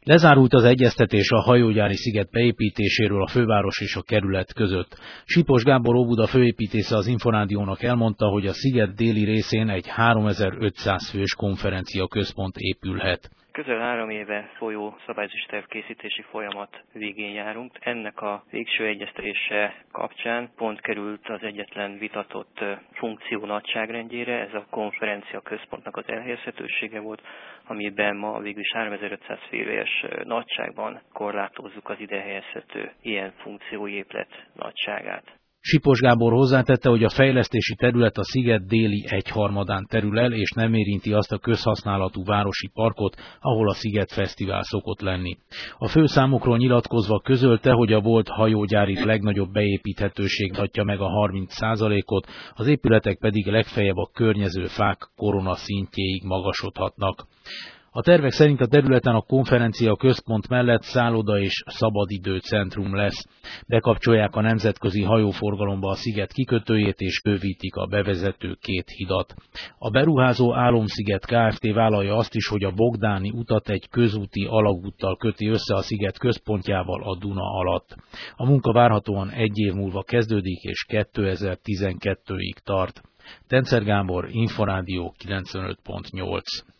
Lezárult az egyeztetés a hajógyári sziget beépítéséről a főváros és a kerület között. Sipos Gábor Óbuda főépítésze az Inforádiónak elmondta, hogy a sziget déli részén egy 3500 fős konferencia központ épülhet. Közel 3 éve folyó szabályozási terv készítési folyamat végén járunk. Ennek a végső egyeztetése kapcsán pont került az egyetlen vitatott funkció nagyságrendjére, ez a konferencia központnak az elhelyezhetősége volt, amiben ma végül is 3500 fős nagyságban korlátozzuk az ide helyezhető ilyen funkcióépület nagyságát. Sipos Gábor hozzátette, hogy a fejlesztési terület a sziget déli egyharmadán terül el, és nem érinti azt a közhasználatú városi parkot, ahol a Sziget Fesztivál szokott lenni. A főszámokról nyilatkozva közölte, hogy a volt hajógyári legnagyobb beépíthetőség adja meg a 30%-ot, az épületek pedig legfeljebb a környező fák koronaszintjéig magasodhatnak. A tervek szerint a területen a konferencia központ mellett szálloda és szabadidőcentrum lesz. Bekapcsolják a nemzetközi hajóforgalomba a sziget kikötőjét és bővítik a bevezető 2 hidat. A beruházó Álomsziget Kft. Vállalja azt is, hogy a Bogdáni utat egy közúti alagúttal köti össze a sziget központjával a Duna alatt. A munka várhatóan 1 év múlva kezdődik és 2012-ig tart. Tencer Gábor, Inforádió 95.8.